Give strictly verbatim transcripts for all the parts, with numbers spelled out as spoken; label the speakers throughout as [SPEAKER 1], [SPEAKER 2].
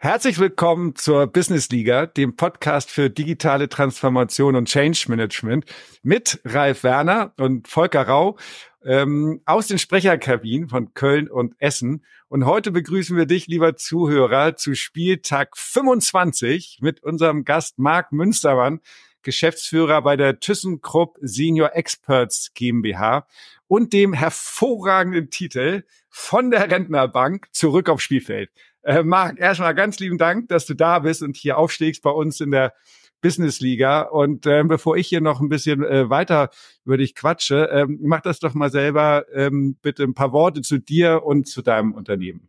[SPEAKER 1] Herzlich willkommen zur Business Liga, dem Podcast für digitale Transformation und Change Management mit Ralf Werner und Volker Rau ähm, aus den Sprecherkabinen von Köln und Essen. Und heute begrüßen wir dich, lieber Zuhörer, zu Spieltag fünfundzwanzig mit unserem Gast Marc Münstermann, Geschäftsführer bei der ThyssenKrupp Senior Experts GmbH und dem hervorragenden Titel von der Rentnerbank zurück aufs Spielfeld. Äh, Marc, erstmal ganz lieben Dank, dass du da bist und hier aufschlägst bei uns in der Business Liga. Und äh, bevor ich hier noch ein bisschen äh, weiter über dich quatsche, äh, mach das doch mal selber ähm, bitte ein paar Worte zu dir und zu deinem Unternehmen.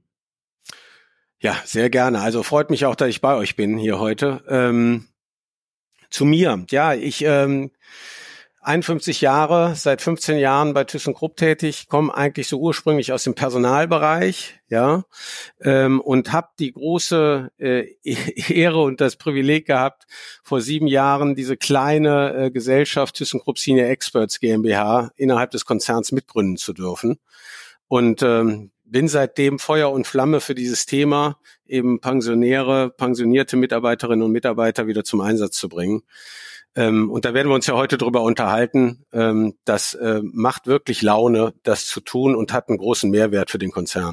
[SPEAKER 2] Ja, sehr gerne. Also freut mich auch, dass ich bei euch bin hier heute. Ähm, zu mir. Ja, ich ähm, einundfünfzig Jahre, seit fünfzehn Jahren bei ThyssenKrupp tätig, komme eigentlich so ursprünglich aus dem Personalbereich, ja, ähm, und habe die große äh, Ehre und das Privileg gehabt, vor sieben Jahren diese kleine äh, Gesellschaft ThyssenKrupp Senior Experts GmbH innerhalb des Konzerns mitgründen zu dürfen. Und ähm, bin seitdem Feuer und Flamme für dieses Thema, eben Pensionäre, pensionierte Mitarbeiterinnen und Mitarbeiter wieder zum Einsatz zu bringen. Ähm, und da werden wir uns ja heute drüber unterhalten. Ähm, das äh, macht wirklich Laune, das zu tun und hat einen großen Mehrwert für den Konzern.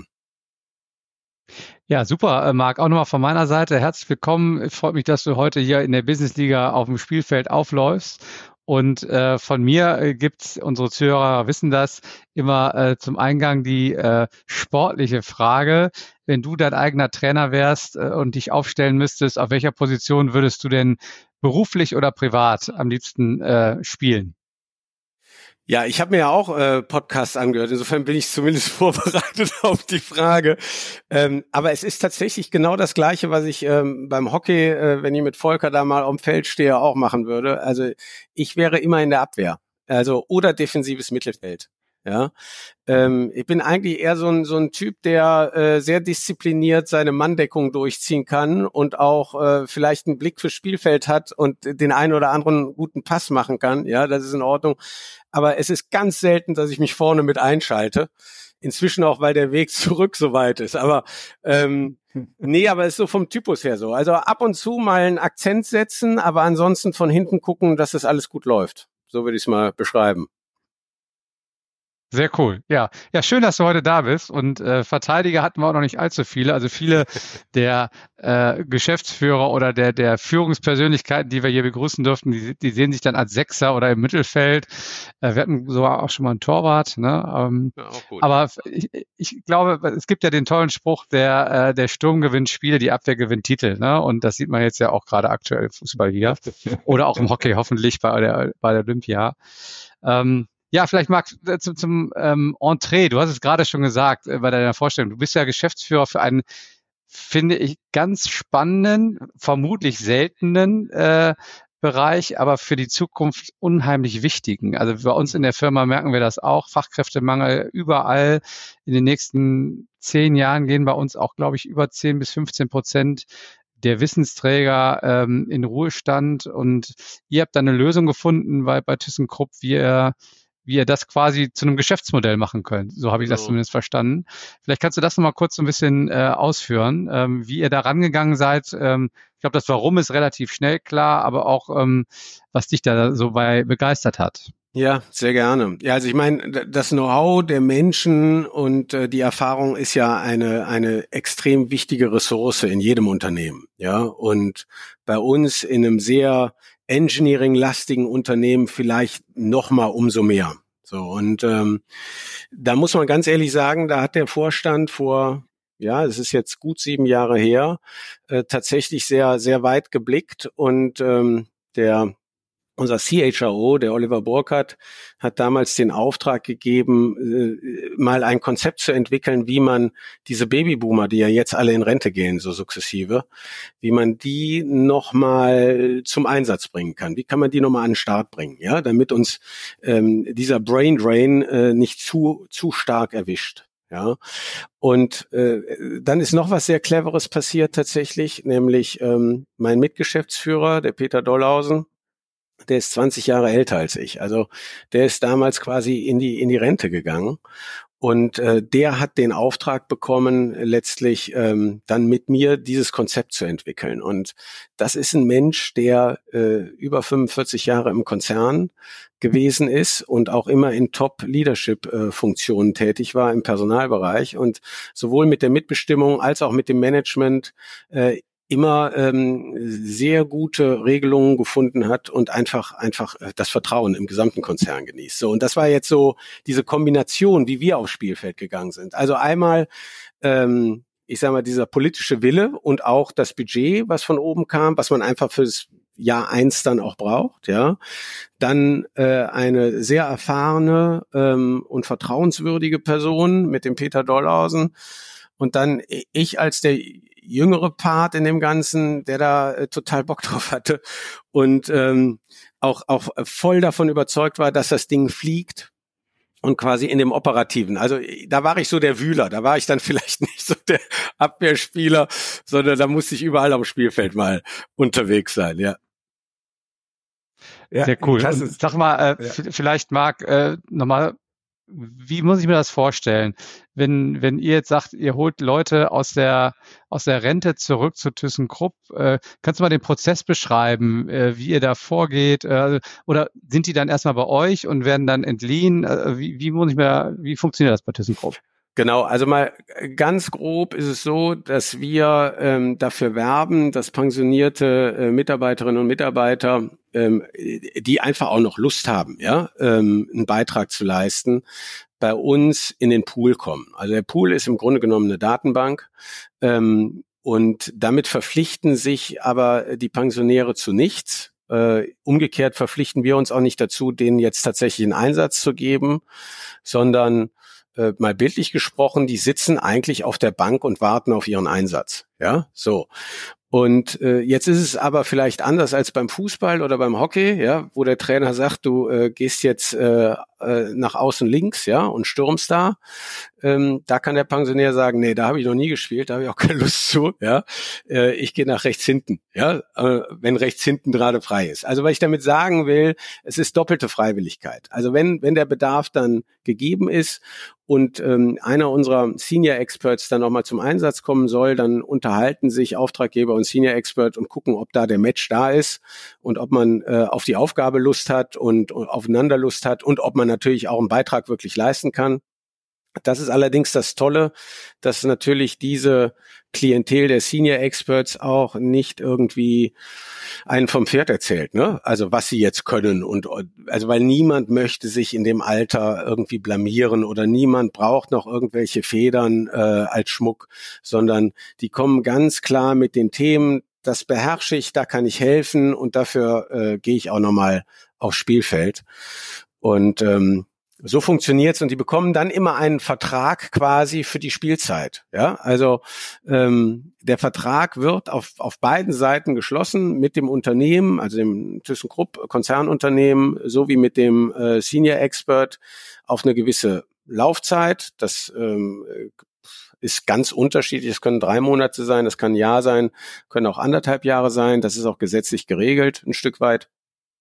[SPEAKER 3] Ja, super, Marc. Auch nochmal von meiner Seite herzlich willkommen. Freut mich, dass du heute hier in der Business Liga auf dem Spielfeld aufläufst. Und äh, von mir äh, gibt's, unsere Zuhörer wissen das, immer äh, zum Eingang die äh, sportliche Frage. Wenn du dein eigener Trainer wärst äh, und dich aufstellen müsstest, auf welcher Position würdest du denn beruflich oder privat am liebsten äh, spielen?
[SPEAKER 2] Ja, ich habe mir ja auch äh, Podcasts angehört. Insofern bin ich zumindest vorbereitet auf die Frage. Ähm, aber es ist tatsächlich genau das Gleiche, was ich ähm, beim Hockey, äh, wenn ich mit Volker da mal am Feld stehe, auch machen würde. Also ich wäre immer in der Abwehr, also oder defensives Mittelfeld. Ja, ähm, ich bin eigentlich eher so ein so ein Typ, der äh, sehr diszipliniert seine Manndeckung durchziehen kann und auch äh, vielleicht einen Blick fürs Spielfeld hat und den einen oder anderen guten Pass machen kann. Ja, das ist in Ordnung. Aber es ist ganz selten, dass ich mich vorne mit einschalte. Inzwischen auch, weil der Weg zurück so weit ist. Aber ähm, nee, aber es ist so vom Typus her so. Also ab und zu mal einen Akzent setzen, aber ansonsten von hinten gucken, dass das alles gut läuft. So würde ich es mal beschreiben.
[SPEAKER 3] Sehr cool. Ja, ja, schön, dass du heute da bist. Und äh, Verteidiger hatten wir auch noch nicht allzu viele. Also viele der äh, Geschäftsführer oder der der Führungspersönlichkeiten, die wir hier begrüßen durften, die, die sehen sich dann als Sechser oder im Mittelfeld. Äh, wir hatten sogar auch schon mal einen Torwart. Ne? Ähm, ja, auch gut. Aber ich, ich glaube, es gibt ja den tollen Spruch, der äh, der Sturm gewinnt Spiele, die Abwehr gewinnt Titel. Ne? Und das sieht man jetzt ja auch gerade aktuell im Fußball hier oder auch im Hockey hoffentlich bei der bei der Olympia. Ähm, Ja, vielleicht Marc, zum, zum ähm, Entree. Du hast es gerade schon gesagt äh, bei deiner Vorstellung. Du bist ja Geschäftsführer für einen, finde ich, ganz spannenden, vermutlich seltenen äh, Bereich, aber für die Zukunft unheimlich wichtigen. Also bei uns in der Firma merken wir das auch. Fachkräftemangel überall. In den nächsten zehn Jahren gehen bei uns auch, glaube ich, über zehn bis fünfzehn Prozent der Wissensträger ähm, in Ruhestand. Und ihr habt da eine Lösung gefunden bei, bei ThyssenKrupp, wie ihr wie ihr das quasi zu einem Geschäftsmodell machen könnt. So habe ich das so. zumindest verstanden. Vielleicht kannst du das nochmal kurz so ein bisschen äh, ausführen, ähm, wie ihr da rangegangen seid. Ähm, ich glaube, das Warum ist relativ schnell klar, aber auch, ähm, was dich da so bei begeistert hat.
[SPEAKER 2] Ja, sehr gerne. Ja, also ich meine, das Know-how der Menschen und äh, die Erfahrung ist ja eine eine extrem wichtige Ressource in jedem Unternehmen. Ja, und bei uns in einem sehr Engineering-lastigen Unternehmen vielleicht noch mal umso mehr. So, und ähm, da muss man ganz ehrlich sagen, da hat der Vorstand vor, ja, es ist jetzt gut sieben Jahre her, äh, tatsächlich sehr, sehr weit geblickt und ähm, der Unser C H R O, der Oliver Burkhardt, hat damals den Auftrag gegeben, äh, mal ein Konzept zu entwickeln, wie man diese Babyboomer, die ja jetzt alle in Rente gehen, so sukzessive, wie man die nochmal zum Einsatz bringen kann. Wie kann man die nochmal an den Start bringen, ja, damit uns ähm, dieser Brain Drain äh, nicht zu zu stark erwischt. Ja, und äh, dann ist noch was sehr Cleveres passiert tatsächlich, nämlich ähm, mein Mitgeschäftsführer, der Peter Dollhausen, der ist zwanzig Jahre älter als ich. Also der ist damals quasi in die in die Rente gegangen Und äh, der hat den Auftrag bekommen, letztlich ähm, dann mit mir dieses Konzept zu entwickeln. Und das ist ein Mensch, der äh, über fünfundvierzig Jahre im Konzern gewesen ist und auch immer in Top-Leadership-Funktionen tätig war im Personalbereich und sowohl mit der Mitbestimmung als auch mit dem Management äh, immer ähm, sehr gute Regelungen gefunden hat und einfach einfach äh, das Vertrauen im gesamten Konzern genießt. So, und das war jetzt so diese Kombination, wie wir aufs Spielfeld gegangen sind. Also einmal, ähm, ich sage mal, dieser politische Wille und auch das Budget, was von oben kam, was man einfach fürs Jahr eins dann auch braucht, ja. Dann äh, eine sehr erfahrene ähm, und vertrauenswürdige Person mit dem Peter Dollhausen und dann ich als der jüngere Part in dem Ganzen, der da äh, total Bock drauf hatte und ähm, auch auch voll davon überzeugt war, dass das Ding fliegt und quasi in dem Operativen. Also da war ich so der Wühler, da war ich dann vielleicht nicht so der Abwehrspieler, sondern da musste ich überall am Spielfeld mal unterwegs sein, ja.
[SPEAKER 3] Ja, sehr cool. Und sag mal, äh, ja. vielleicht Marc, äh, nochmal, wie muss ich mir das vorstellen? Wenn, wenn ihr jetzt sagt, ihr holt Leute aus der, aus der Rente zurück zu ThyssenKrupp, äh, kannst du mal den Prozess beschreiben, äh, wie ihr da vorgeht? Äh, oder sind die dann erstmal bei euch und werden dann entliehen? Äh, wie, wie muss ich mir, wie funktioniert das bei ThyssenKrupp?
[SPEAKER 2] Genau, also mal ganz grob ist es so, dass wir ähm, dafür werben, dass pensionierte äh, Mitarbeiterinnen und Mitarbeiter, ähm, die einfach auch noch Lust haben, ja, ähm, einen Beitrag zu leisten, bei uns in den Pool kommen. Also der Pool ist im Grunde genommen eine Datenbank ähm, und damit verpflichten sich aber die Pensionäre zu nichts. Äh, umgekehrt verpflichten wir uns auch nicht dazu, denen jetzt tatsächlich einen Einsatz zu geben, sondern äh, mal bildlich gesprochen, die sitzen eigentlich auf der Bank und warten auf ihren Einsatz. Ja, so. Und äh, jetzt ist es aber vielleicht anders als beim Fußball oder beim Hockey, ja, wo der Trainer sagt, du äh, gehst jetzt äh, äh, nach außen links, ja, und stürmst da. Ähm, da kann der Pensionär sagen, nee, da habe ich noch nie gespielt, da habe ich auch keine Lust zu, ja. Äh, ich gehe nach rechts hinten, ja, äh, wenn rechts hinten gerade frei ist. Also was ich damit sagen will, es ist doppelte Freiwilligkeit. Also wenn wenn der Bedarf dann gegeben ist und ähm, einer unserer Senior Experts dann nochmal zum Einsatz kommen soll, dann unterhalten sich Auftraggeber und Senior Expert und gucken, ob da der Match da ist und ob man äh, auf die Aufgabe Lust hat und, und aufeinander Lust hat und ob man natürlich auch einen Beitrag wirklich leisten kann. Das ist allerdings das Tolle, dass natürlich diese Klientel der Senior Experts auch nicht irgendwie einen vom Pferd erzählt, ne? Also was sie jetzt können und also weil niemand möchte sich in dem Alter irgendwie blamieren oder niemand braucht noch irgendwelche Federn äh, als Schmuck, sondern die kommen ganz klar mit den Themen, das beherrsche ich, da kann ich helfen und dafür äh, gehe ich auch nochmal aufs Spielfeld. Und ähm, so funktioniert's und die bekommen dann immer einen Vertrag quasi für die Spielzeit. Ja, also ähm, der Vertrag wird auf auf beiden Seiten geschlossen mit dem Unternehmen, also dem ThyssenKrupp Konzernunternehmen, sowie mit dem äh, Senior Expert auf eine gewisse Laufzeit. Das ähm, ist ganz unterschiedlich. Es können drei Monate sein, es kann ein Jahr sein, können auch anderthalb Jahre sein. Das ist auch gesetzlich geregelt, ein Stück weit.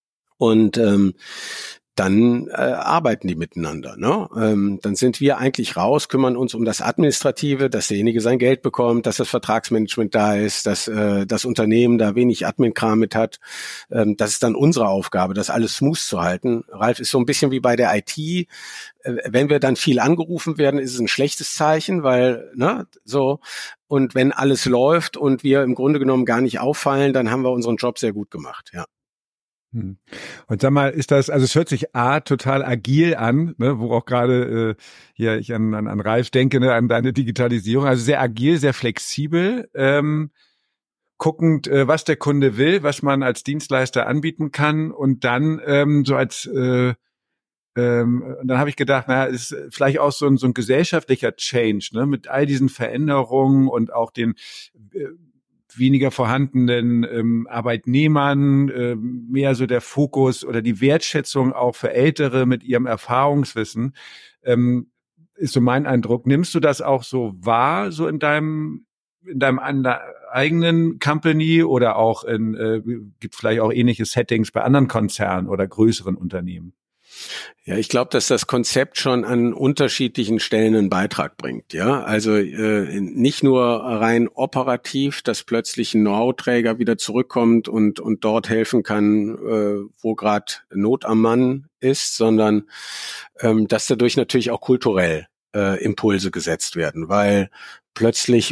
[SPEAKER 2] Und ähm, dann äh, arbeiten die miteinander. Ne? Ähm, dann sind wir eigentlich raus, kümmern uns um das Administrative, dass derjenige sein Geld bekommt, dass das Vertragsmanagement da ist, dass äh, das Unternehmen da wenig Admin-Kram mit hat. Ähm, das ist dann unsere Aufgabe, das alles smooth zu halten. Ralf, ist so ein bisschen wie bei der I T. Äh, wenn wir dann viel angerufen werden, ist es ein schlechtes Zeichen, weil ne so. Und wenn alles läuft und wir im Grunde genommen gar nicht auffallen, dann haben wir unseren Job sehr gut gemacht. Ja.
[SPEAKER 1] Und sag mal, ist das, also es hört sich A, total agil an, ne, wo auch gerade äh, hier ich an, an, an Ralf denke, ne, an deine Digitalisierung, also sehr agil, sehr flexibel, ähm, guckend, äh, was der Kunde will, was man als Dienstleister anbieten kann und dann ähm, so als, äh, ähm, dann habe ich gedacht, naja, ist vielleicht auch so ein, so ein gesellschaftlicher Change, ne, mit all diesen Veränderungen und auch den äh, weniger vorhandenen ähm, Arbeitnehmern, äh, mehr so der Fokus oder die Wertschätzung auch für Ältere mit ihrem Erfahrungswissen, ähm, ist so mein Eindruck. Nimmst du das auch so wahr, so in deinem in deinem eigenen Company oder auch in, äh, gibt vielleicht auch ähnliche Settings bei anderen Konzernen oder größeren Unternehmen?
[SPEAKER 2] Ja, ich glaube, dass das Konzept schon an unterschiedlichen Stellen einen Beitrag bringt. Ja, also äh, nicht nur rein operativ, dass plötzlich ein Know-how-Träger wieder zurückkommt und und dort helfen kann, äh, wo gerade Not am Mann ist, sondern ähm, dass dadurch natürlich auch kulturell äh, Impulse gesetzt werden, weil plötzlich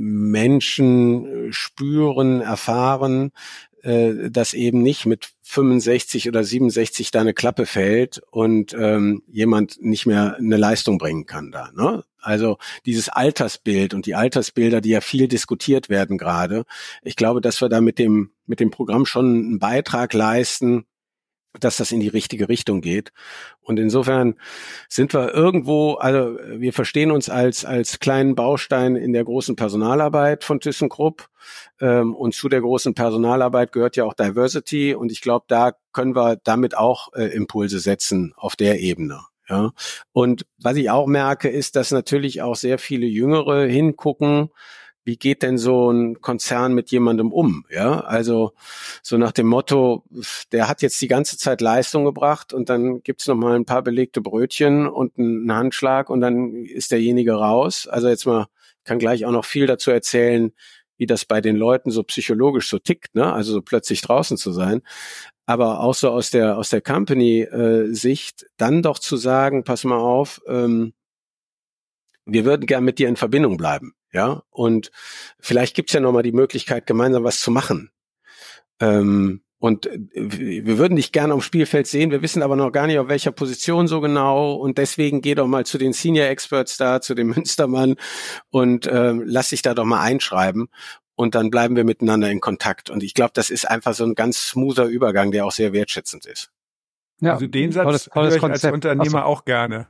[SPEAKER 2] Menschen spüren, erfahren, äh, dass eben nicht mit fünfundsechzig oder siebenundsechzig da eine Klappe fällt und ähm, jemand nicht mehr eine Leistung bringen kann da. Ne? Also dieses Altersbild und die Altersbilder, die ja viel diskutiert werden gerade. Ich glaube, dass wir da mit dem mit dem Programm schon einen Beitrag leisten, dass das in die richtige Richtung geht. Und insofern sind wir irgendwo, also wir verstehen uns als als kleinen Baustein in der großen Personalarbeit von ThyssenKrupp. Ähm, und zu der großen Personalarbeit gehört ja auch Diversity. Und ich glaube, da können wir damit auch äh, Impulse setzen auf der Ebene. Ja. Und was ich auch merke, ist, dass natürlich auch sehr viele Jüngere hingucken, wie geht denn so ein Konzern mit jemandem um? Ja, also so nach dem Motto, der hat jetzt die ganze Zeit Leistung gebracht und dann gibt's noch mal ein paar belegte Brötchen und einen Handschlag und dann ist derjenige raus. Also jetzt mal, kann gleich auch noch viel dazu erzählen, wie das bei den Leuten so psychologisch so tickt, ne? Also so plötzlich draußen zu sein. Aber auch so aus der aus der Company-Sicht, dann doch zu sagen, pass mal auf, ähm, wir würden gern mit dir in Verbindung bleiben. Ja, und vielleicht gibt's ja nochmal die Möglichkeit, gemeinsam was zu machen. Ähm, und wir würden dich gerne am Spielfeld sehen, wir wissen aber noch gar nicht, auf welcher Position so genau. Und deswegen geh doch mal zu den Senior Experts da, zu dem Münstermann und ähm, lass dich da doch mal einschreiben. Und dann bleiben wir miteinander in Kontakt. Und ich glaube, das ist einfach so ein ganz smoother Übergang, der auch sehr wertschätzend ist.
[SPEAKER 1] Ja, also den Satz tolles, tolles höre ich Konzept. Als Unternehmer so. Auch gerne.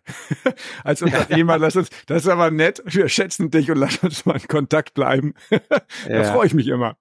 [SPEAKER 1] Als Unternehmer, lass uns, das ist aber nett, wir schätzen dich und lass uns mal in Kontakt bleiben. Da ja. freue ich mich immer.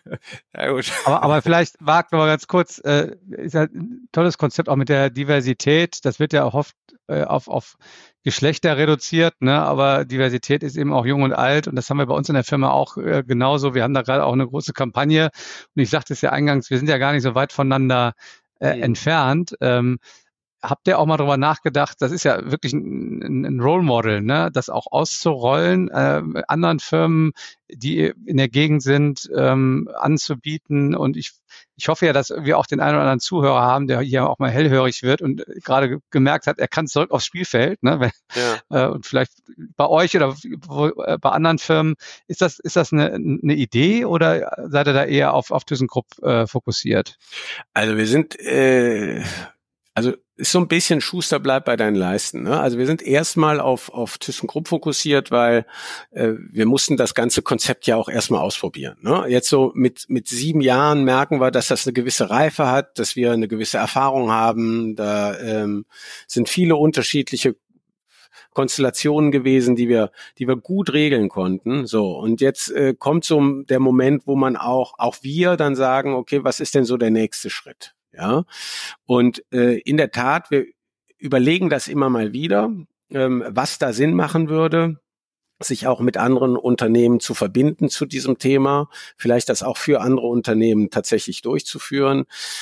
[SPEAKER 3] Ja, gut. Aber, aber vielleicht, Marc, noch mal ganz kurz, äh, ist ja ein tolles Konzept auch mit der Diversität. Das wird ja auch oft äh, auf, auf Geschlechter reduziert, ne? Aber Diversität ist eben auch jung und alt und das haben wir bei uns in der Firma auch äh, genauso. Wir haben da gerade auch eine große Kampagne und ich sagte es ja eingangs, wir sind ja gar nicht so weit voneinander Äh, entfernt. Ähm, habt ihr auch mal drüber nachgedacht, das ist ja wirklich ein, ein Role Model, ne, das auch auszurollen, äh, anderen Firmen, die in der Gegend sind, ähm, anzubieten und ich ich hoffe ja, dass wir auch den einen oder anderen Zuhörer haben, der hier auch mal hellhörig wird und gerade gemerkt hat, er kann zurück aufs Spielfeld, ne, wenn, ja. äh, und vielleicht bei euch oder wo, äh, bei anderen Firmen, ist das ist das eine, eine Idee oder seid ihr da eher auf auf ThyssenKrupp äh, fokussiert?
[SPEAKER 2] Also wir sind äh Also ist so ein bisschen Schuster bleibt bei deinen Leisten. Ne? Also wir sind erstmal auf auf ThyssenKrupp fokussiert, weil äh, wir mussten das ganze Konzept ja auch erstmal ausprobieren. Ne? Jetzt so mit mit sieben Jahren merken wir, dass das eine gewisse Reife hat, dass wir eine gewisse Erfahrung haben. Da ähm, sind viele unterschiedliche Konstellationen gewesen, die wir die wir gut regeln konnten. So und jetzt äh, kommt so der Moment, wo man auch auch wir dann sagen, okay, was ist denn so der nächste Schritt? Ja, und äh, in der Tat, wir überlegen das immer mal wieder, ähm, was da Sinn machen würde, sich auch mit anderen Unternehmen zu verbinden zu diesem Thema, vielleicht das auch für andere Unternehmen tatsächlich durchzuführen.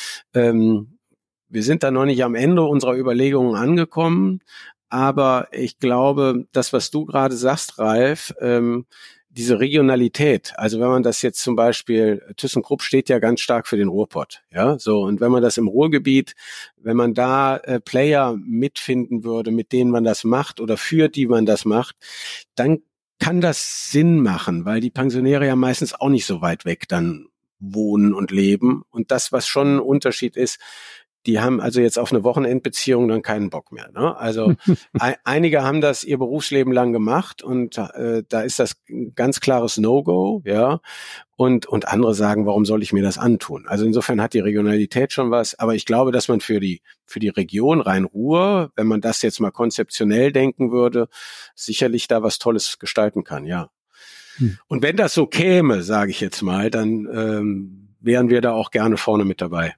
[SPEAKER 2] Ähm, wir sind da noch nicht am Ende unserer Überlegungen angekommen, aber ich glaube, das, was du gerade sagst, Ralf, ähm, diese Regionalität, also wenn man das jetzt zum Beispiel, ThyssenKrupp steht ja ganz stark für den Ruhrpott, ja, so, und wenn man das im Ruhrgebiet, wenn man da äh, Player mitfinden würde, mit denen man das macht oder für die man das macht, dann kann das Sinn machen, weil die Pensionäre ja meistens auch nicht so weit weg dann wohnen und leben und das, was schon ein Unterschied ist, die haben also jetzt auf eine Wochenendbeziehung dann keinen Bock mehr. Ne? Also ein, einige haben das ihr Berufsleben lang gemacht und äh, da ist das ein ganz klares No-Go, ja. Und und andere sagen, warum soll ich mir das antun? Also insofern hat die Regionalität schon was, aber ich glaube, dass man für die für die Region Rhein-Ruhr, wenn man das jetzt mal konzeptionell denken würde, sicherlich da was Tolles gestalten kann, ja. Hm. Und wenn das so käme, sage ich jetzt mal, dann ähm, wären wir da auch gerne vorne mit dabei.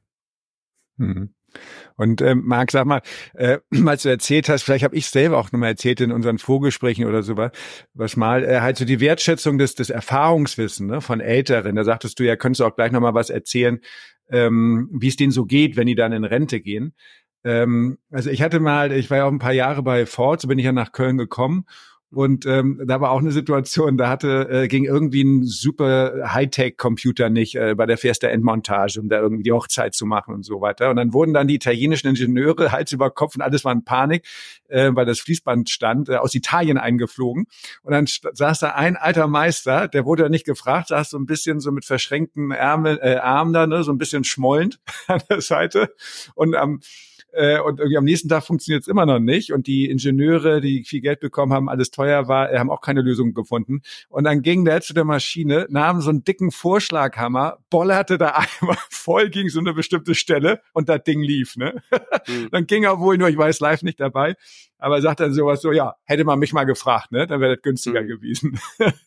[SPEAKER 1] Und ähm, Marc, sag mal, äh, als du erzählt hast, vielleicht habe ich selber auch nochmal erzählt in unseren Vorgesprächen oder so was mal, äh, halt so die Wertschätzung des des Erfahrungswissen, ne, von Älteren. Da sagtest du ja, könntest du auch gleich nochmal was erzählen, ähm, wie es denen so geht, wenn die dann in Rente gehen. Ähm, also ich hatte mal, ich war ja auch ein paar Jahre bei Ford, so bin ich ja nach Köln gekommen. Und ähm, da war auch eine Situation, da hatte äh, ging irgendwie ein super Hightech-Computer nicht äh, bei der Fiesta-Endmontage, um da irgendwie die Hochzeit zu machen und so weiter. Und dann wurden dann die italienischen Ingenieure Hals über Kopf und alles war in Panik, äh, weil das Fließband stand, äh, aus Italien eingeflogen. Und dann st- saß da ein alter Meister, der wurde ja nicht gefragt, saß so ein bisschen so mit verschränkten Ärmel, äh, Armen da, ne, so ein bisschen schmollend an der Seite. Und am Äh, und irgendwie am nächsten Tag funktioniert es immer noch nicht. Und die Ingenieure, die viel Geld bekommen haben, alles teuer war, haben auch keine Lösung gefunden. Und dann ging der zu der Maschine, nahm so einen dicken Vorschlaghammer, bollerte da einmal voll gegen so eine bestimmte Stelle und das Ding lief. Ne? Mhm. Dann ging er wohl nur, ich war jetzt live nicht dabei, aber sagt dann sowas so, ja, hätte man mich mal gefragt, ne? Dann wäre das günstiger mhm. gewesen.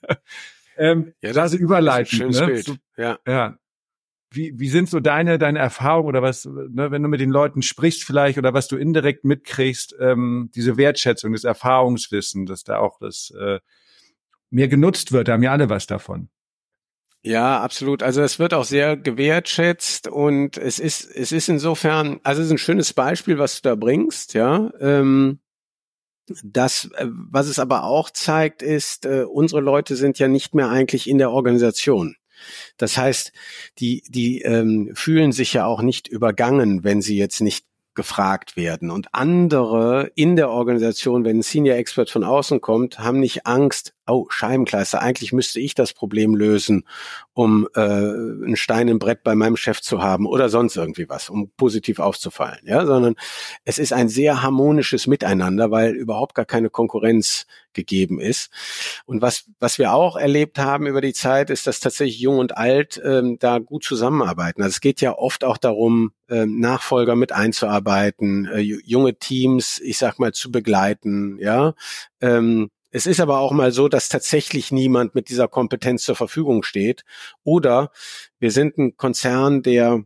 [SPEAKER 1] ähm,
[SPEAKER 2] ja,
[SPEAKER 1] das ist überleitend.
[SPEAKER 2] Schönes
[SPEAKER 1] ne?
[SPEAKER 2] Bild.
[SPEAKER 1] So,
[SPEAKER 2] ja.
[SPEAKER 1] ja. Wie, wie sind so deine, deine Erfahrungen oder was, ne, wenn du mit den Leuten sprichst vielleicht oder was du indirekt mitkriegst, ähm, diese Wertschätzung, das Erfahrungswissen, dass da auch das äh, mehr genutzt wird, da haben ja alle was davon.
[SPEAKER 2] Ja, absolut. Also es wird auch sehr gewertschätzt und es ist, es ist insofern, also es ist ein schönes Beispiel, was du da bringst, ja. Ähm, das, was es aber auch zeigt, ist, äh, unsere Leute sind ja nicht mehr eigentlich in der Organisation. Das heißt, die, die ähm, fühlen sich ja auch nicht übergangen, wenn sie jetzt nicht gefragt werden. Und andere in der Organisation, wenn ein Senior Expert von außen kommt, haben nicht Angst, oh, Scheibenkleister, eigentlich müsste ich das Problem lösen, um äh, einen Stein im Brett bei meinem Chef zu haben oder sonst irgendwie was, um positiv aufzufallen. Ja, sondern es ist ein sehr harmonisches Miteinander, weil überhaupt gar keine Konkurrenz gegeben ist. Und was was wir auch erlebt haben über die Zeit, ist, dass tatsächlich Jung und Alt ähm, da gut zusammenarbeiten. Also es geht ja oft auch darum, ähm, Nachfolger mit einzuarbeiten, äh, junge Teams, ich sag mal, zu begleiten. Ja. Ähm, Es ist aber auch mal so, dass tatsächlich niemand mit dieser Kompetenz zur Verfügung steht. Oder wir sind ein Konzern, der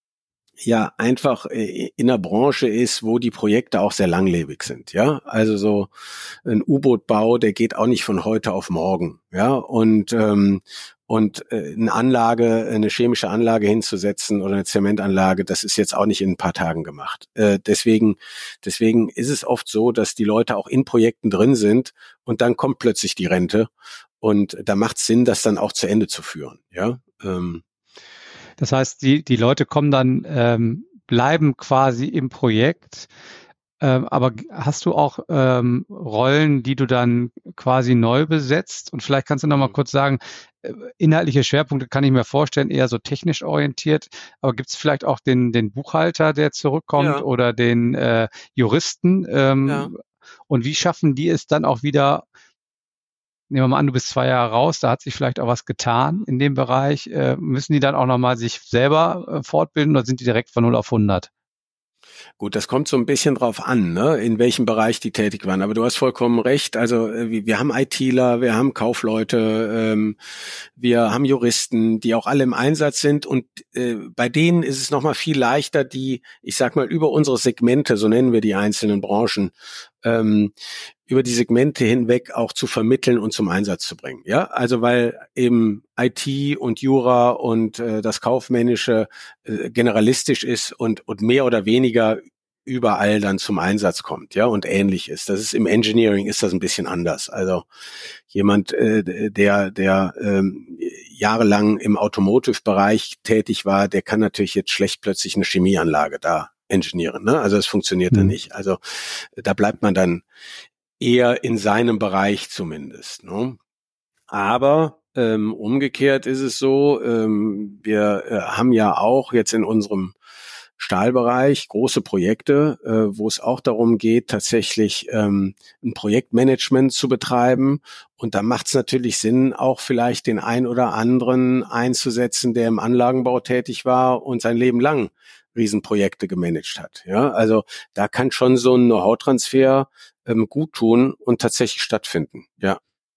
[SPEAKER 2] ja einfach in einer Branche ist, wo die Projekte auch sehr langlebig sind. Ja, also so ein U-Boot-Bau, der geht auch nicht von heute auf morgen. Ja, und ähm, und äh, eine Anlage, eine chemische Anlage hinzusetzen oder eine Zementanlage, das ist jetzt auch nicht in ein paar Tagen gemacht. Äh, deswegen, deswegen ist es oft so, dass die Leute auch in Projekten drin sind und dann kommt plötzlich die Rente und da macht es Sinn, das dann auch zu Ende zu führen. Ja. Ähm,
[SPEAKER 3] Das heißt, die, die Leute kommen dann, ähm, bleiben quasi im Projekt. Ähm, aber hast du auch ähm, Rollen, die du dann quasi neu besetzt? Und vielleicht kannst du noch mal kurz sagen, äh, inhaltliche Schwerpunkte kann ich mir vorstellen, eher so technisch orientiert. Aber gibt es vielleicht auch den, den Buchhalter, der zurückkommt
[SPEAKER 2] Ja.
[SPEAKER 3] oder den äh, Juristen? Ähm,
[SPEAKER 2] Ja.
[SPEAKER 3] Und wie schaffen die es dann auch wieder? Nehmen wir mal an, du bist zwei Jahre raus, da hat sich vielleicht auch was getan in dem Bereich. Äh, müssen die dann auch nochmal sich selber äh, fortbilden oder sind die direkt von null auf hundert?
[SPEAKER 2] Gut, das kommt so ein bisschen drauf an, ne, in welchem Bereich die tätig waren. Aber du hast vollkommen recht. Also äh, wir haben ITler, wir haben Kaufleute, ähm, wir haben Juristen, die auch alle im Einsatz sind. Und äh, bei denen ist es nochmal viel leichter, die, ich sag mal, über unsere Segmente, so nennen wir die einzelnen Branchen, ähm, über die Segmente hinweg auch zu vermitteln und zum Einsatz zu bringen. Ja, also weil eben I T und Jura und äh, das Kaufmännische äh, generalistisch ist und und mehr oder weniger überall dann zum Einsatz kommt, ja, und ähnlich ist. Das ist im Engineering ist das ein bisschen anders. Also jemand, äh, der der ähm, jahrelang im Automotive-Bereich tätig war, der kann natürlich jetzt schlecht plötzlich eine Chemieanlage da engineeren, ne? Also es funktioniert mhm. da nicht. Also da bleibt man dann eher in seinem Bereich zumindest. Ne? Aber ähm, umgekehrt ist es so, ähm, wir äh, haben ja auch jetzt in unserem Stahlbereich große Projekte, äh, wo es auch darum geht, tatsächlich ähm, ein Projektmanagement zu betreiben. Und da macht es natürlich Sinn, auch vielleicht den ein oder anderen einzusetzen, der im Anlagenbau tätig war und sein Leben lang Riesenprojekte gemanagt hat. Ja, also da kann schon so ein Know-how-Transfer ähm, gut tun und tatsächlich stattfinden. Ja.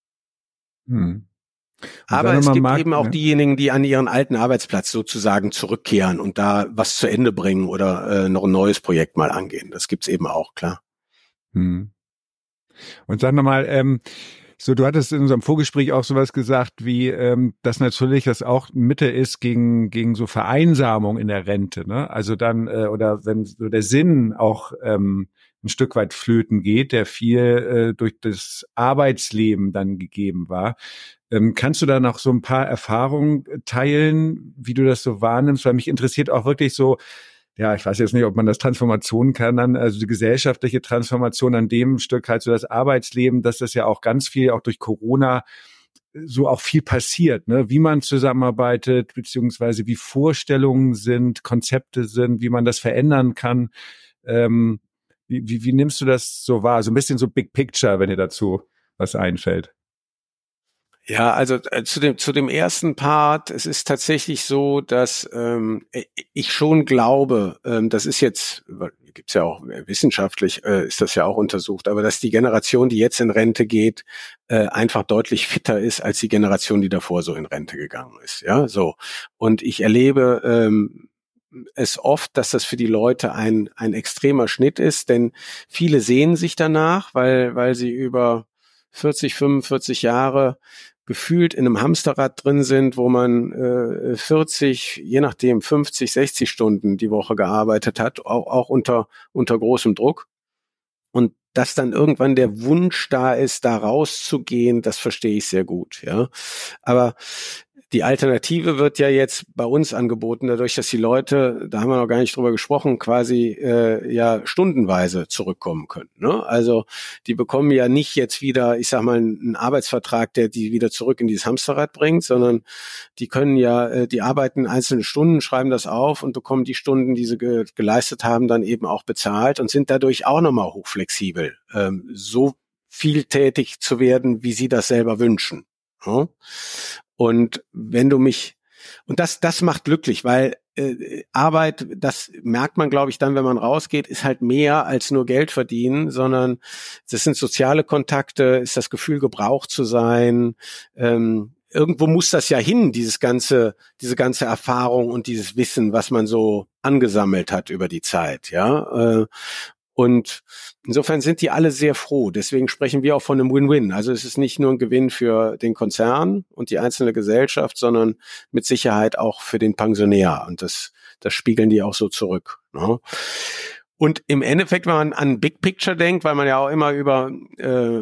[SPEAKER 1] Hm.
[SPEAKER 2] Aber es gibt
[SPEAKER 1] mag,
[SPEAKER 2] eben auch
[SPEAKER 1] ne?
[SPEAKER 2] diejenigen, die an ihren alten Arbeitsplatz sozusagen zurückkehren und da was zu Ende bringen oder äh, noch ein neues Projekt mal angehen. Das gibt's eben auch, klar.
[SPEAKER 1] Hm. Und sag nochmal, ähm, So, du hattest in unserem Vorgespräch auch sowas gesagt, wie ähm, dass natürlich das auch Mittel ist gegen gegen so Vereinsamung in der Rente, ne? Also dann äh, oder wenn so der Sinn auch ähm, ein Stück weit flöten geht, der viel äh, durch das Arbeitsleben dann gegeben war. Ähm, kannst du da noch so ein paar Erfahrungen teilen, wie du das so wahrnimmst? Weil mich interessiert auch wirklich so, ja, ich weiß jetzt nicht, ob man das Transformation kann, dann, also die gesellschaftliche Transformation an dem Stück halt so das Arbeitsleben, dass das ja auch ganz viel, auch durch Corona, so auch viel passiert, ne? Wie man zusammenarbeitet, beziehungsweise wie Vorstellungen sind, Konzepte sind, wie man das verändern kann. Ähm, wie, wie, wie nimmst du das so wahr? So ein bisschen so Big Picture, wenn dir dazu was einfällt.
[SPEAKER 2] Ja, also äh, zu dem zu dem ersten Part, es ist tatsächlich so, dass ähm, ich schon glaube, ähm, das ist jetzt, gibt's ja auch wissenschaftlich, äh, ist das ja auch untersucht, aber dass die Generation, die jetzt in Rente geht, äh, einfach deutlich fitter ist als die Generation, die davor so in Rente gegangen ist. Ja, so. Und ich erlebe ähm, es oft, dass das für die Leute ein ein extremer Schnitt ist, denn viele sehnen sich danach, weil weil sie über vierzig, fünfundvierzig Jahre gefühlt in einem Hamsterrad drin sind, wo man äh, vierzig, je nachdem fünfzig, sechzig Stunden die Woche gearbeitet hat, auch, auch unter unter großem Druck. Und dass dann irgendwann der Wunsch da ist, da rauszugehen, das verstehe ich sehr gut, ja. Aber die Alternative wird ja jetzt bei uns angeboten, dadurch, dass die Leute, da haben wir noch gar nicht drüber gesprochen, quasi äh, ja stundenweise zurückkommen können. Ne? Also die bekommen ja nicht jetzt wieder, ich sag mal, einen Arbeitsvertrag, der die wieder zurück in dieses Hamsterrad bringt, sondern die können ja, äh, die arbeiten einzelne Stunden, schreiben das auf und bekommen die Stunden, die sie ge- geleistet haben, dann eben auch bezahlt und sind dadurch auch nochmal hochflexibel, ähm, so viel tätig zu werden, wie sie das selber wünschen. Ja? Und wenn du mich, und das, das macht glücklich, weil äh, Arbeit, das merkt man, glaube ich, dann, wenn man rausgeht, ist halt mehr als nur Geld verdienen, sondern das sind soziale Kontakte, ist das Gefühl, gebraucht zu sein. Ähm, irgendwo muss das ja hin, dieses ganze, diese ganze Erfahrung und dieses Wissen, was man so angesammelt hat über die Zeit, ja. Äh, Und insofern sind die alle sehr froh. Deswegen sprechen wir auch von einem Win-Win. Also es ist nicht nur ein Gewinn für den Konzern und die einzelne Gesellschaft, sondern mit Sicherheit auch für den Pensionär. Und das, das spiegeln die auch so zurück. Ne? Und im Endeffekt, wenn man an Big Picture denkt, weil man ja auch immer über äh,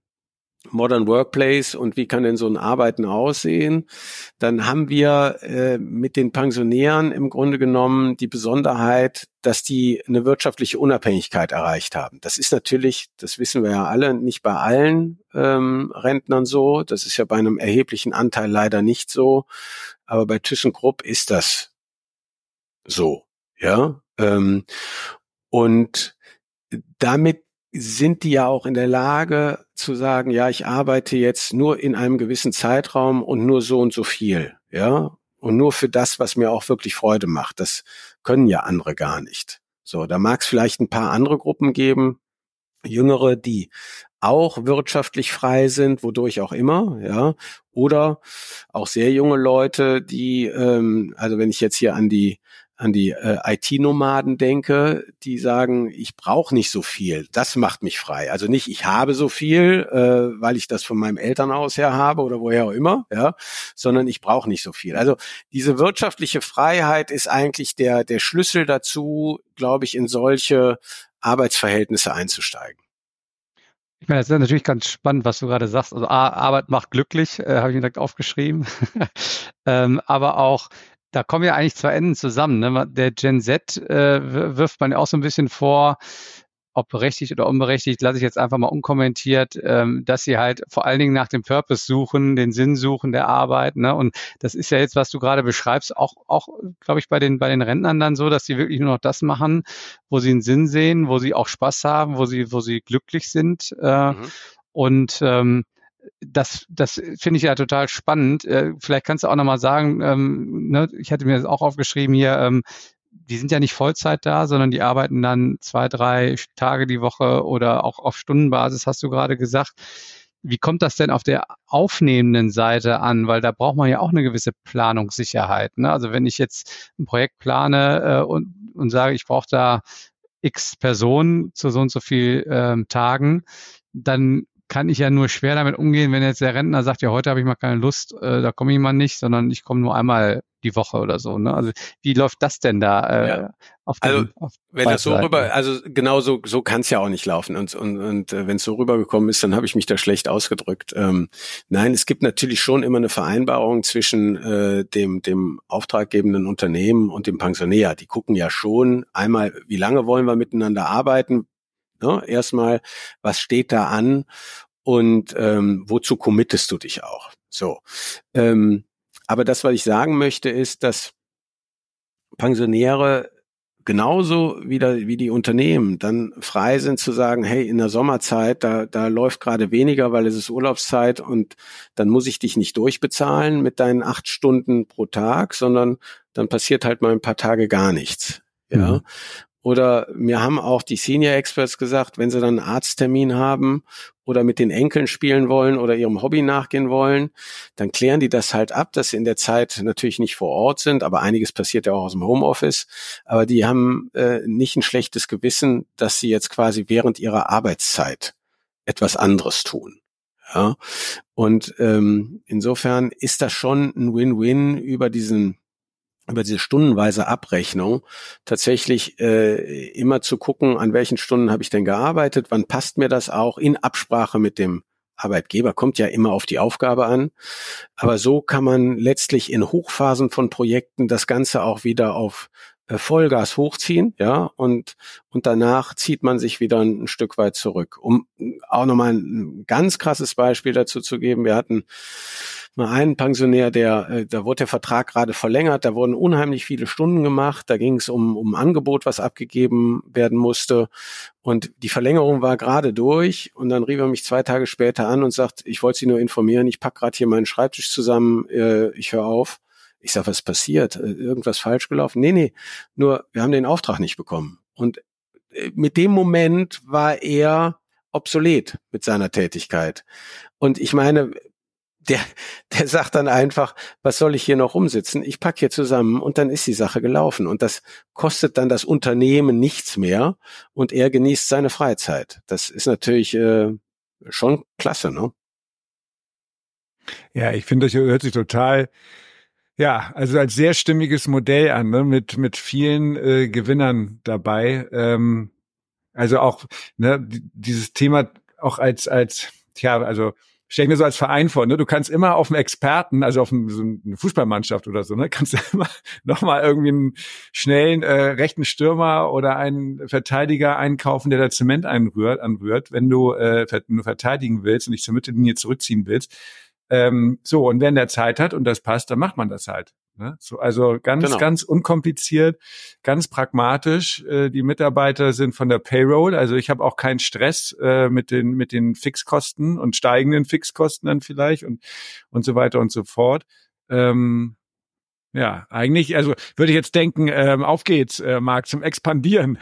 [SPEAKER 2] Modern Workplace und wie kann denn so ein Arbeiten aussehen, dann haben wir äh, mit den Pensionären im Grunde genommen die Besonderheit, dass die eine wirtschaftliche Unabhängigkeit erreicht haben. Das ist natürlich, das wissen wir ja alle, nicht bei allen ähm, Rentnern so. Das ist ja bei einem erheblichen Anteil leider nicht so. Aber bei ThyssenKrupp ist das so, ja. Ähm, und damit sind die ja auch in der Lage zu sagen, ja, ich arbeite jetzt nur in einem gewissen Zeitraum und nur so und so viel, ja, und nur für das, was mir auch wirklich Freude macht. Das können ja andere gar nicht. So, da mag es vielleicht ein paar andere Gruppen geben, Jüngere, die auch wirtschaftlich frei sind, wodurch auch immer, ja, oder auch sehr junge Leute, die, ähm, also wenn ich jetzt hier an die an die äh, I T-Nomaden denke, die sagen, ich brauche nicht so viel, das macht mich frei. Also nicht, ich habe so viel, äh, weil ich das von meinem Elternhaus her habe oder woher auch immer, ja, sondern ich brauche nicht so viel. Also diese wirtschaftliche Freiheit ist eigentlich der der Schlüssel dazu, glaube ich, in solche Arbeitsverhältnisse einzusteigen.
[SPEAKER 3] Ich meine, das ist natürlich ganz spannend, was du gerade sagst. Also A, Arbeit macht glücklich, äh, habe ich mir direkt aufgeschrieben. ähm, aber auch, da kommen ja eigentlich zwei Enden zusammen. Ne? Der Gen Z äh, wirft man ja auch so ein bisschen vor, ob berechtigt oder unberechtigt, lasse ich jetzt einfach mal unkommentiert, ähm, dass sie halt vor allen Dingen nach dem Purpose suchen, den Sinn suchen der Arbeit. Ne? Und das ist ja jetzt, was du gerade beschreibst, auch, auch glaube ich, bei den, bei den Rentnern dann so, dass sie wirklich nur noch das machen, wo sie einen Sinn sehen, wo sie auch Spaß haben, wo sie, wo sie glücklich sind. Äh, mhm. Und ähm, das, das finde ich ja total spannend. Äh, vielleicht kannst du auch nochmal sagen, ähm, ne, ich hatte mir das auch aufgeschrieben hier, ähm, die sind ja nicht Vollzeit da, sondern die arbeiten dann zwei, drei Tage die Woche oder auch auf Stundenbasis, hast du gerade gesagt. Wie kommt das denn auf der aufnehmenden Seite an? Weil da braucht man ja auch eine gewisse Planungssicherheit. Ne? Also wenn ich jetzt ein Projekt plane äh, und, und sage, ich brauche da x Personen zu so und so viel ähm, Tagen, dann kann ich ja nur schwer damit umgehen, wenn jetzt der Rentner sagt, ja, heute habe ich mal keine Lust, äh, da komme ich mal nicht, sondern ich komme nur einmal die Woche oder so. Ne? Also wie läuft das denn da äh,
[SPEAKER 2] ja.
[SPEAKER 3] auf den,
[SPEAKER 2] Also
[SPEAKER 3] auf
[SPEAKER 2] wenn das so
[SPEAKER 3] Seiten?
[SPEAKER 2] rüber, also genau so so kann es ja auch nicht laufen. Und und und äh, wenn es so rübergekommen ist, dann habe ich mich da schlecht ausgedrückt. Ähm, nein, es gibt natürlich schon immer eine Vereinbarung zwischen äh, dem dem auftraggebenden Unternehmen und dem Pensionär. Die gucken ja schon einmal, wie lange wollen wir miteinander arbeiten. Ne? Erstmal, was steht da an und ähm, wozu committest du dich auch? So. Ähm, aber das, was ich sagen möchte, ist, dass Pensionäre genauso wie, da, wie die Unternehmen dann frei sind zu sagen, hey, in der Sommerzeit, da, da läuft gerade weniger, weil es ist Urlaubszeit und dann muss ich dich nicht durchbezahlen mit deinen acht Stunden pro Tag, sondern dann passiert halt mal ein paar Tage gar nichts. Ja. Mhm. Oder mir haben auch die Senior Experts gesagt, wenn sie dann einen Arzttermin haben oder mit den Enkeln spielen wollen oder ihrem Hobby nachgehen wollen, dann klären die das halt ab, dass sie in der Zeit natürlich nicht vor Ort sind, aber einiges passiert ja auch aus dem Homeoffice. Aber die haben äh, nicht ein schlechtes Gewissen, dass sie jetzt quasi während ihrer Arbeitszeit etwas anderes tun. Ja. Und ähm, insofern ist das schon ein Win-Win über diesen über diese stundenweise Abrechnung tatsächlich äh, immer zu gucken, an welchen Stunden habe ich denn gearbeitet, wann passt mir das auch, in Absprache mit dem Arbeitgeber, kommt ja immer auf die Aufgabe an. Aber so kann man letztlich in Hochphasen von Projekten das Ganze auch wieder auf äh, Vollgas hochziehen, ja, und und danach zieht man sich wieder ein, ein Stück weit zurück. Um auch nochmal ein ganz krasses Beispiel dazu zu geben, wir hatten mal einen Pensionär, der, äh, da wurde der Vertrag gerade verlängert, da wurden unheimlich viele Stunden gemacht, da ging es um um Angebot, was abgegeben werden musste und die Verlängerung war gerade durch und dann rief er mich zwei Tage später an und sagt, ich wollte Sie nur informieren, ich pack gerade hier meinen Schreibtisch zusammen, äh, ich höre auf. Ich sage, was passiert? Irgendwas falsch gelaufen? Nee, nee, nur wir haben den Auftrag nicht bekommen. Und mit dem Moment war er obsolet mit seiner Tätigkeit. Und ich meine, der, der sagt dann einfach, was soll ich hier noch rumsitzen? Ich pack hier zusammen und dann ist die Sache gelaufen. Und das kostet dann das Unternehmen nichts mehr und er genießt seine Freizeit. Das ist natürlich äh, schon klasse, ne?
[SPEAKER 1] Ja, ich finde, das hört sich total, ja, also als sehr stimmiges Modell an, ne, mit mit vielen äh, Gewinnern dabei. Ähm, also auch ne, dieses Thema auch als als tja, also stell ich mir so als Verein vor, ne, du kannst immer auf einen Experten, also auf einen, so eine Fußballmannschaft oder so, ne, kannst du immer nochmal irgendwie einen schnellen äh, rechten Stürmer oder einen Verteidiger einkaufen, der da Zement einrührt, anrührt, wenn du äh, wenn du verteidigen willst und dich zur Mittellinie zurückziehen willst. Ähm, so, und wenn der Zeit hat und das passt, dann macht man das halt. Ne? So, also ganz, genau. ganz unkompliziert, ganz pragmatisch. Äh, die Mitarbeiter sind von der Payroll, also ich habe auch keinen Stress äh, mit den mit den Fixkosten und steigenden Fixkosten dann vielleicht und und so weiter und so fort. Ähm, Ja, eigentlich, also würde ich jetzt denken, ähm, auf geht's, äh, Marc, zum Expandieren.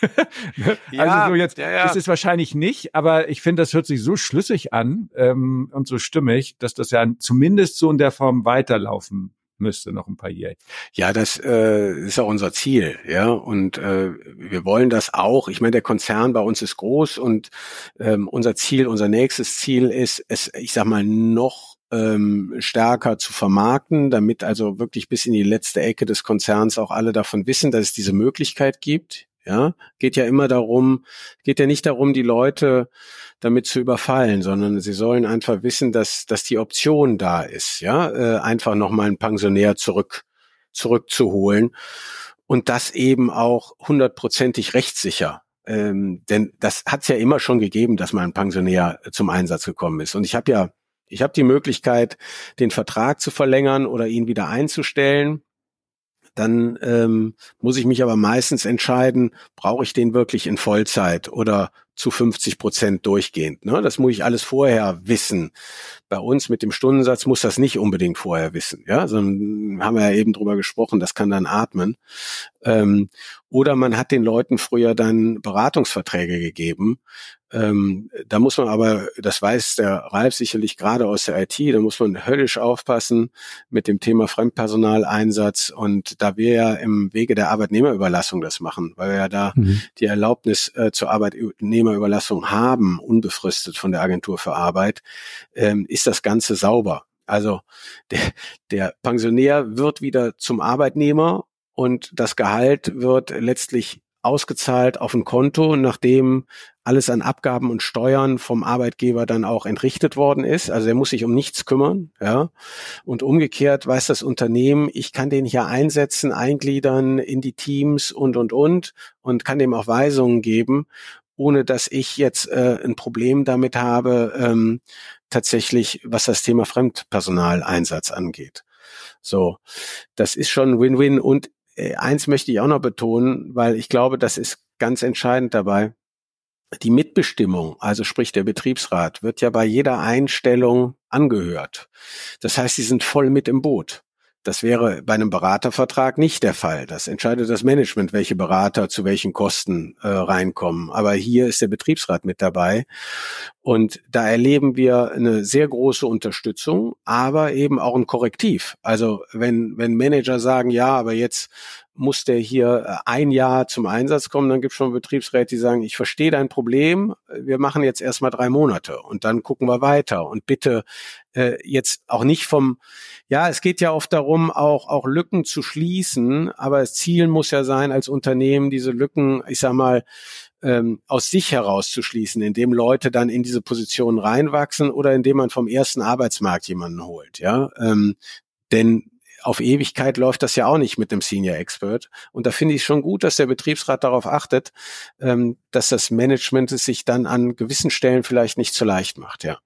[SPEAKER 2] Ja,
[SPEAKER 1] also so jetzt,
[SPEAKER 2] ja, ja.
[SPEAKER 1] das ist wahrscheinlich nicht, aber ich finde, das hört sich so schlüssig an ähm, und so stimmig, dass das ja zumindest so in der Form weiterlaufen müsste noch ein paar Jahre.
[SPEAKER 2] Ja, das äh, ist auch unser Ziel, ja, und äh, wir wollen das auch. Ich meine, der Konzern bei uns ist groß und ähm, unser Ziel, unser nächstes Ziel ist, es, ich sag mal, noch ähm, stärker zu vermarkten, damit also wirklich bis in die letzte Ecke des Konzerns auch alle davon wissen, dass es diese Möglichkeit gibt. Ja, geht ja immer darum, geht ja nicht darum, die Leute damit zu überfallen, sondern sie sollen einfach wissen, dass dass die Option da ist, ja, äh, einfach nochmal einen Pensionär zurück zurückzuholen und das eben auch hundertprozentig rechtssicher. Ähm, denn das hat es ja immer schon gegeben, dass mal ein Pensionär zum Einsatz gekommen ist. Und ich habe ja Ich habe die Möglichkeit, den Vertrag zu verlängern oder ihn wieder einzustellen. Dann ähm, muss ich mich aber meistens entscheiden, brauche ich den wirklich in Vollzeit oder zu fünfzig Prozent durchgehend. Ne? Das muss ich alles vorher wissen. Bei uns mit dem Stundensatz muss das nicht unbedingt vorher wissen. Ja, sondern haben wir ja eben drüber gesprochen, das kann dann atmen. Ähm, oder man hat den Leuten früher dann Beratungsverträge gegeben. Ähm, da muss man aber, das weiß der Ralf sicherlich gerade aus der I T, da muss man höllisch aufpassen mit dem Thema Fremdpersonaleinsatz und da wir ja im Wege der Arbeitnehmerüberlassung das machen, weil wir ja da mhm. die Erlaubnis äh, zur Arbeitnehmer Arbeitnehmerüberlassung haben, unbefristet von der Agentur für Arbeit, ähm, ist das Ganze sauber. Also der, der Pensionär wird wieder zum Arbeitnehmer und das Gehalt wird letztlich ausgezahlt auf ein Konto, nachdem alles an Abgaben und Steuern vom Arbeitgeber dann auch entrichtet worden ist. Also er muss sich um nichts kümmern, ja. Und umgekehrt weiß das Unternehmen, ich kann den hier einsetzen, eingliedern in die Teams und, und, und und kann dem auch Weisungen geben, ohne dass ich jetzt äh, ein Problem damit habe, ähm, tatsächlich, was das Thema Fremdpersonaleinsatz angeht. So, das ist schon Win-Win. Und äh, eins möchte ich auch noch betonen, weil ich glaube, das ist ganz entscheidend dabei. Die Mitbestimmung, also sprich der Betriebsrat, wird ja bei jeder Einstellung angehört. Das heißt, sie sind voll mit im Boot. Das wäre bei einem Beratervertrag nicht der Fall. Das entscheidet das Management, welche Berater zu welchen Kosten äh, reinkommen. Aber hier ist der Betriebsrat mit dabei. Und da erleben wir eine sehr große Unterstützung, aber eben auch ein Korrektiv. Also wenn, wenn Manager sagen, ja, aber jetzt muss der hier ein Jahr zum Einsatz kommen, dann gibt es schon Betriebsräte, die sagen, ich verstehe dein Problem, wir machen jetzt erstmal drei Monate und dann gucken wir weiter. Und bitte äh, jetzt auch nicht vom, ja, es geht ja oft darum, auch auch Lücken zu schließen, aber das Ziel muss ja sein, als Unternehmen diese Lücken, ich sag mal, ähm, aus sich herauszuschließen, indem Leute dann in diese Positionen reinwachsen oder indem man vom ersten Arbeitsmarkt jemanden holt, ja, ähm, denn auf Ewigkeit läuft das ja auch nicht mit dem Senior Expert. Und da finde ich schon gut, dass der Betriebsrat darauf achtet, ähm, dass das Management es sich dann an gewissen Stellen vielleicht nicht so leicht macht, ja.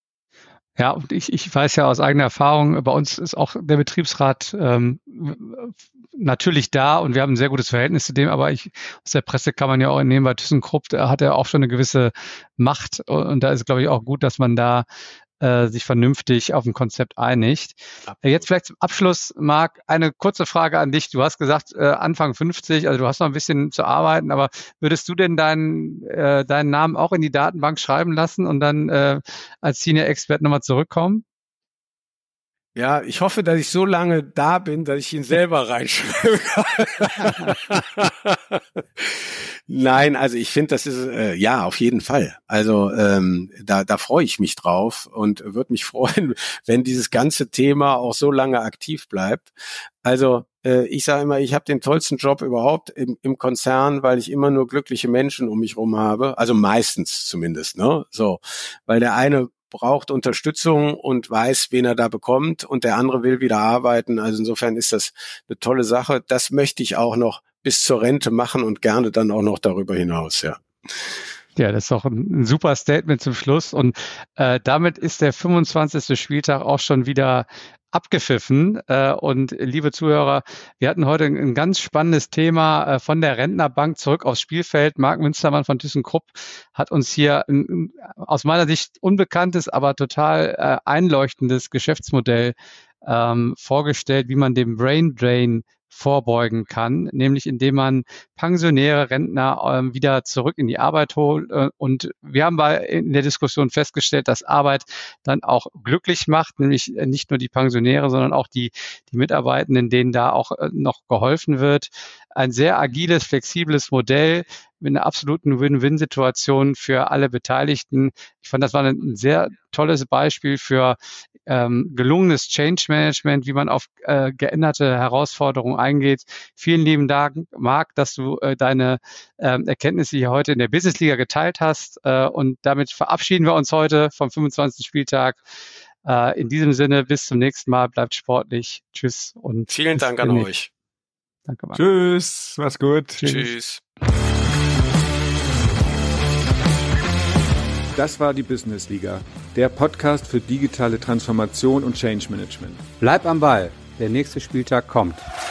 [SPEAKER 3] Ja, und ich, ich weiß ja aus eigener Erfahrung, bei uns ist auch der Betriebsrat ähm, natürlich da und wir haben ein sehr gutes Verhältnis zu dem, aber ich, aus der Presse kann man ja auch entnehmen, bei ThyssenKrupp, da hat er auch schon eine gewisse Macht und da ist es, glaube ich, auch gut, dass man da äh, sich vernünftig auf ein Konzept einigt. Absolut. Jetzt vielleicht zum Abschluss, Marc, eine kurze Frage an dich. Du hast gesagt, äh, Anfang fünfzig, also du hast noch ein bisschen zu arbeiten, aber würdest du denn deinen, äh, deinen Namen auch in die Datenbank schreiben lassen und dann äh, als Senior Expert nochmal zurückkommen?
[SPEAKER 2] Ja, ich hoffe, dass ich so lange da bin, dass ich ihn selber reinschreiben kann. Nein, also ich finde, das ist, äh, ja, auf jeden Fall. Also ähm, da, da freue ich mich drauf und würde mich freuen, wenn dieses ganze Thema auch so lange aktiv bleibt. Also äh, ich sage immer, ich habe den tollsten Job überhaupt im, im Konzern, weil ich immer nur glückliche Menschen um mich rum habe. Also meistens zumindest, ne? So, weil der eine braucht Unterstützung und weiß, wen er da bekommt und der andere will wieder arbeiten. Also insofern ist das eine tolle Sache. Das möchte ich auch noch bis zur Rente machen und gerne dann auch noch darüber hinaus, ja.
[SPEAKER 3] Ja, das ist doch ein, ein super Statement zum Schluss und äh, damit ist der fünfundzwanzigste Spieltag auch schon wieder abgepfiffen. Äh, und liebe Zuhörer, wir hatten heute ein, ein ganz spannendes Thema äh, von der Rentnerbank zurück aufs Spielfeld. Marc Münstermann von ThyssenKrupp hat uns hier ein, ein aus meiner Sicht unbekanntes, aber total äh, einleuchtendes Geschäftsmodell ähm, vorgestellt, wie man dem Brain Drain vorbeugen kann, nämlich indem man Pensionäre, Rentner ähm, wieder zurück in die Arbeit holt. Äh, und wir haben bei, in der Diskussion festgestellt, dass Arbeit dann auch glücklich macht, nämlich nicht nur die Pensionäre, sondern auch die, die Mitarbeitenden, denen da auch äh, noch geholfen wird. Ein sehr agiles, flexibles Modell mit einer absoluten Win-Win-Situation für alle Beteiligten. Ich fand, das war ein sehr tolles Beispiel für ähm, gelungenes Change Management, wie man auf äh, geänderte Herausforderungen eingeht. Vielen lieben Dank, Marc, dass du äh, deine äh, Erkenntnisse hier heute in der Business Liga geteilt hast. Äh, und damit verabschieden wir uns heute vom fünfundzwanzigsten Spieltag. Äh, in diesem Sinne, bis zum nächsten Mal. Bleibt sportlich. Tschüss und
[SPEAKER 2] vielen Dank an euch.
[SPEAKER 1] Danke, Marc. Tschüss, mach's gut.
[SPEAKER 2] Tschüss. Tschüss.
[SPEAKER 1] Das war die Business Liga, der Podcast für digitale Transformation und Change Management.
[SPEAKER 4] Bleib am Ball, der nächste Spieltag kommt.